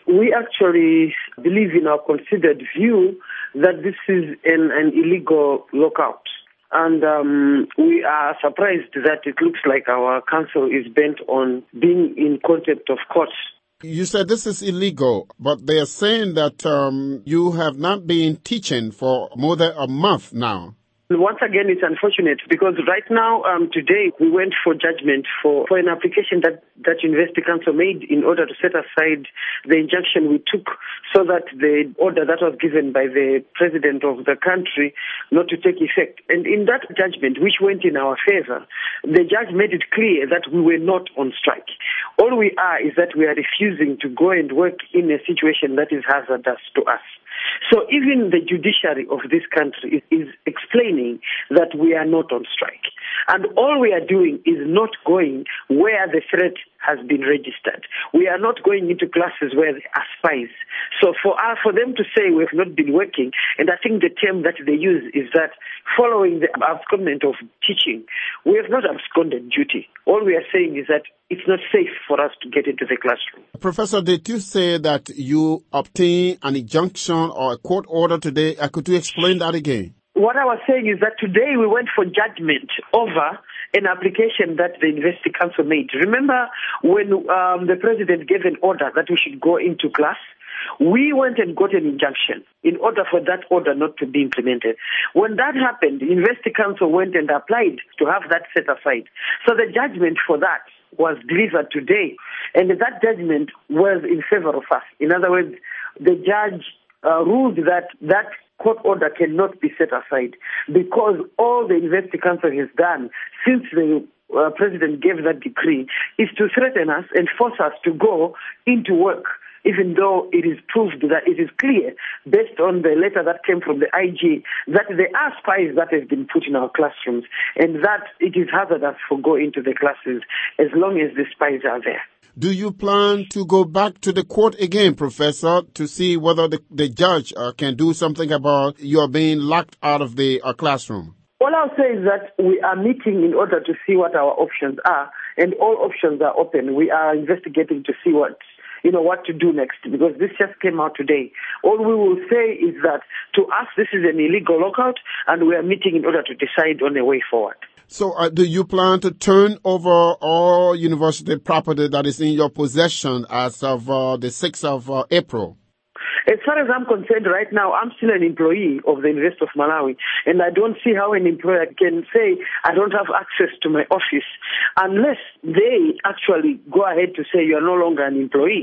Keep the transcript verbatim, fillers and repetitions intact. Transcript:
We actually believe in our considered view that this is an, an illegal lockout. And um, we are surprised that it looks like our council is bent on being in contempt of court. You said this is illegal, but they are saying that um, you have not been teaching for more than a month now. Once again, it's unfortunate because right now, um, today, we went for judgment for, for an application that, that University Council made in order to set aside the injunction we took so that the order that was given by the president of the country not to take effect. And in that judgment, which went in our favor, the judge made it clear that we were not on strike. All we are is that we are refusing to go and work in a situation that is hazardous to us. So even the judiciary of this country is, is explaining that we are not on strike. And all we are doing is not going where the threat has been registered. We are not going into classes where there are spies. So for us, for them to say we have not been working, and I think the term that they use is that following the abscondment of teaching, we have not absconded duty. All we are saying is that it's not safe for us to get into the classroom. Professor, did you say that you obtained an injunction or a court order today? Uh, could you explain that again? What I was saying is that today we went for judgment over an application that the University Council made. Remember when um, the president gave an order that we should go into class? We went and got an injunction in order for that order not to be implemented. When that happened, the University Council went and applied to have that set aside. So the judgment for that was delivered today, and that judgment was in favor of us. In other words, the judge uh, ruled that that court order cannot be set aside because all the University Council has done since the uh, president gave that decree is to threaten us and force us to go into work, even though it is proved that it is clear, based on the letter that came from the I G, that there are spies that have been put in our classrooms and that it is hazardous for going into the classes as long as the spies are there. Do you plan to go back to the court again, Professor, to see whether the, the judge uh, can do something about your being locked out of the uh, classroom? All I'll say is that we are meeting in order to see what our options are, and all options are open. We are investigating to see what you know, what to do next, because this just came out today. All we will say is that to us, this is an illegal lockout, and we are meeting in order to decide on a way forward. So uh, do you plan to turn over all university property that is in your possession as of uh, the sixth of uh, April? As far as I'm concerned right now, I'm still an employee of the University of Malawi, and I don't see how an employer can say I don't have access to my office unless they actually go ahead to say you're no longer an employee.